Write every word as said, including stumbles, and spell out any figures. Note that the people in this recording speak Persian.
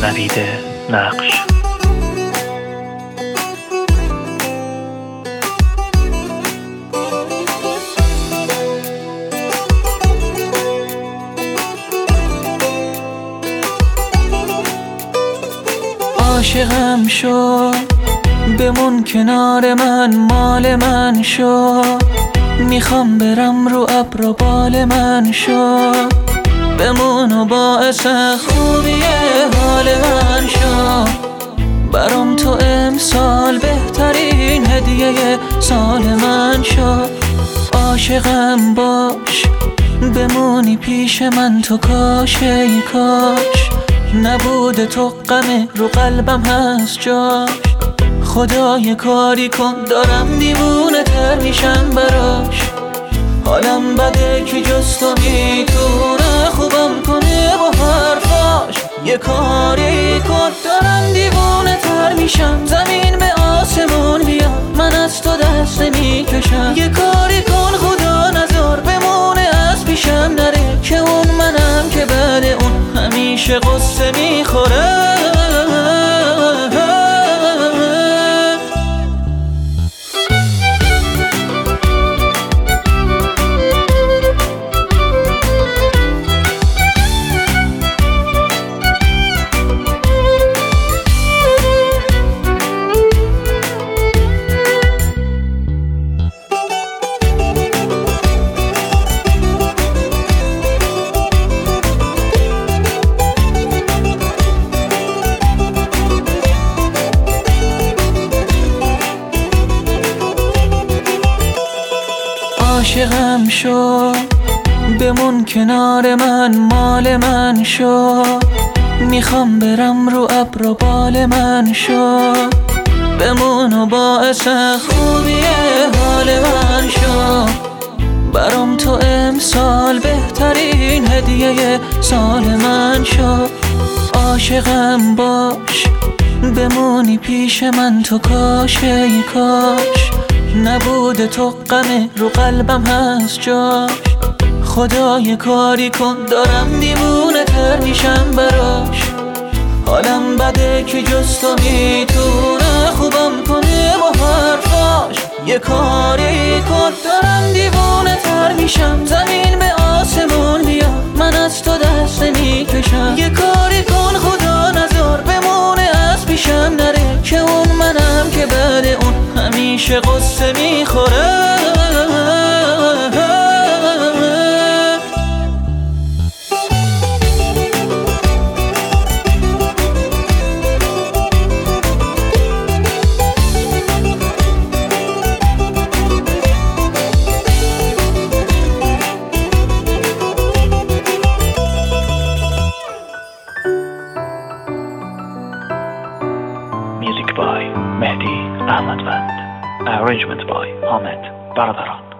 نوید نقش. عاشقم شو، بمون کنار من، مال من شو. میخوام برم رو ابر و بال من شو، بمون و باعث خوبی حال من شو. برام تو امسال بهترین هدیه سال من شو. عاشقم باش، بمونی پیش من تو، کاش ای کاش نبوده تو غم رو قلبم هست جاش. خدا یه کاری کن، دارم دیوونه تر میشم براش. حالم بده که جز تو میتونه خوبم کنه با حرفاش. یه کاری کن، دارم دیوونه تر میشم. زمین به آسمون بیاد، من از تو دست میکشم. یه کاری کن خدا نذار بمونه از پیشم نره، که اون منم که بعد اون همیشه قصه میخوره. عاشقم شو، بمون کنار من، مال من شو. میخوام برم رو ابر و بال من شو، بمون و باعث خوبی حال من شو. برام تو امسال بهترین هدیه سال من شو. عاشقم باش، بمونی پیش من تو، کاش ای کاش نبوده تو غم رو قلبم هست جاش. خدا یه کاری کن، دارم دیوونه تر میشم براش. حالم بده که جز تو میتونه خوبم کنه با حرفاش. یه کاری کن، دارم دیوونه تر میشم. زمین به آسمون بیاد، من از تو دست میکشم. یه کاری کن خدا نذار بمونه از پیشم نره، که اون منم که بعد اون همیشه قصه میخوره. Music by Mehdi Ahmadwand. Arrangement by Ahmed Baradara.